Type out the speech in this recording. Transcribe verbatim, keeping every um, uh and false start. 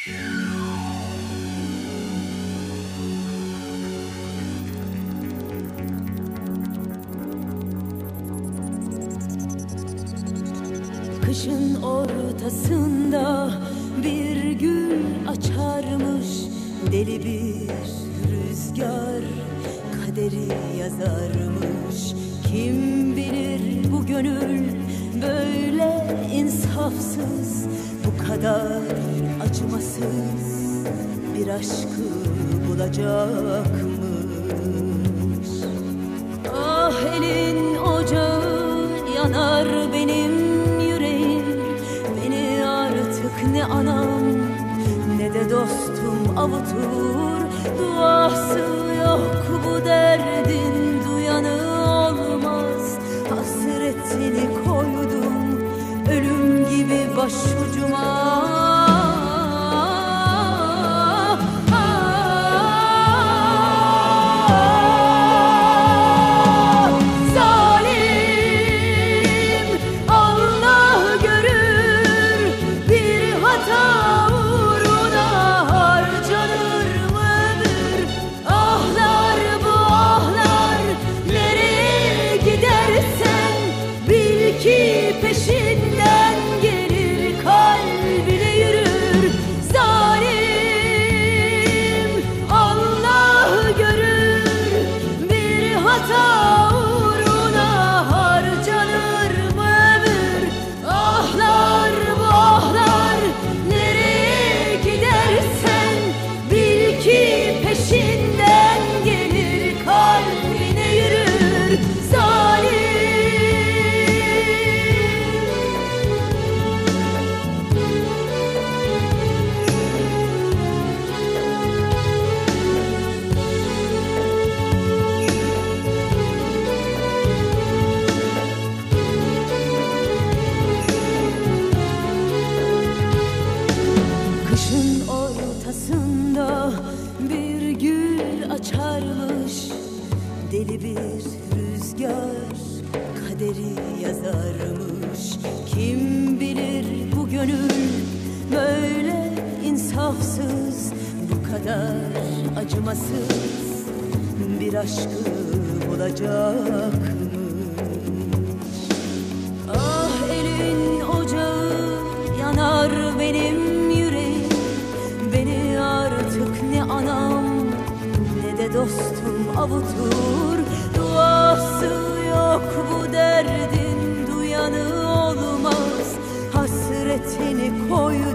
Kışın ortasında bir gül açarmış, deli bir rüzgar kaderi yazarmış. Kim bilir bu gönül böyle insafsız, bu kadar acımasız bir aşkı bulacakmış. Ah, elin ocağı yanar benim yüreğim, beni artık ne anam ne de dostum avutur. Duası yok bu derdin, duyanı olmaz. Hasretini koydum ölüm gibi başucuma. Ki peşinden gelir, kalbine yürür. Zalim Allah görür, bir hata uğruna harcanır mı ömür? Ahlar bu ahlar, nereye gidersen bil ki peşinden gelir, kalbine yürür. Zalim kışın ortasında bir gül açarmış, deli bir rüzgar kaderi yazarmış. Kim bilir bu gönül böyle insafsız, bu kadar acımasız bir aşkı bulacakmış. Ah, elin ocağı yanar benim yüreğim, beni artık ne anam ne de dostum avutur. Duası yok bu derdin, duyanı olmaz. Hasretini koy